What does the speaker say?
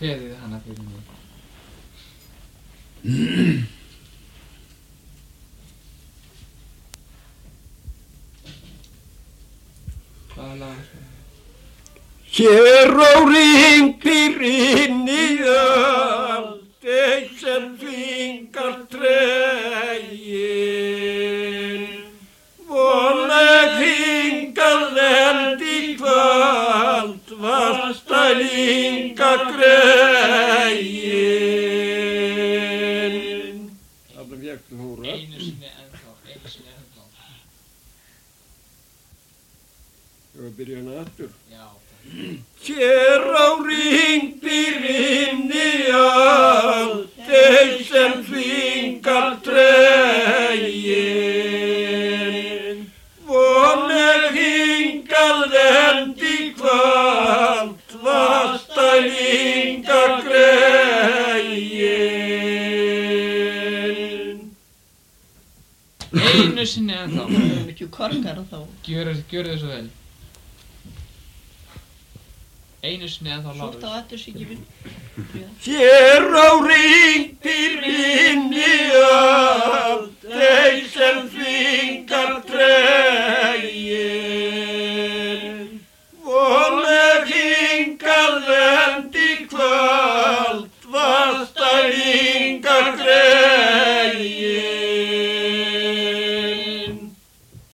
kveðið hana fyrir mig. Hvaða lag? Hér á ringdýrinni aldrei sem þvingar tregin, vonleg hingað lendi kvöld, vastælinga gregin. Þarna fékkstu hóra. Einu sinni ennþá. Ég var að byrja hana aftur. Já. Hér á ringdýrinni aldrei sem þvingar tregin, vonleg hingað lendi kvöld, vastælinga gregin. Einu sinni ennþá. Það er mikið korkara þá. Gjörðu svo vel. Einu sinni ennþá Svo Lárus. þá ættu sig ekki við. Hér á ringdýrinni